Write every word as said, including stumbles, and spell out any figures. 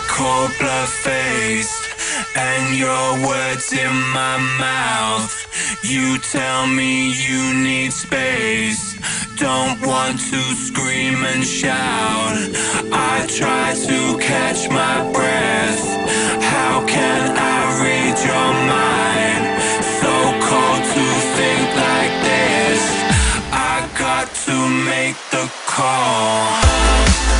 cold blood faced, and your words in my mouth. You tell me you need space, don't want to scream and shout. I try to catch my breath. How can I read your mind? So cold to think like this. I got to make the call.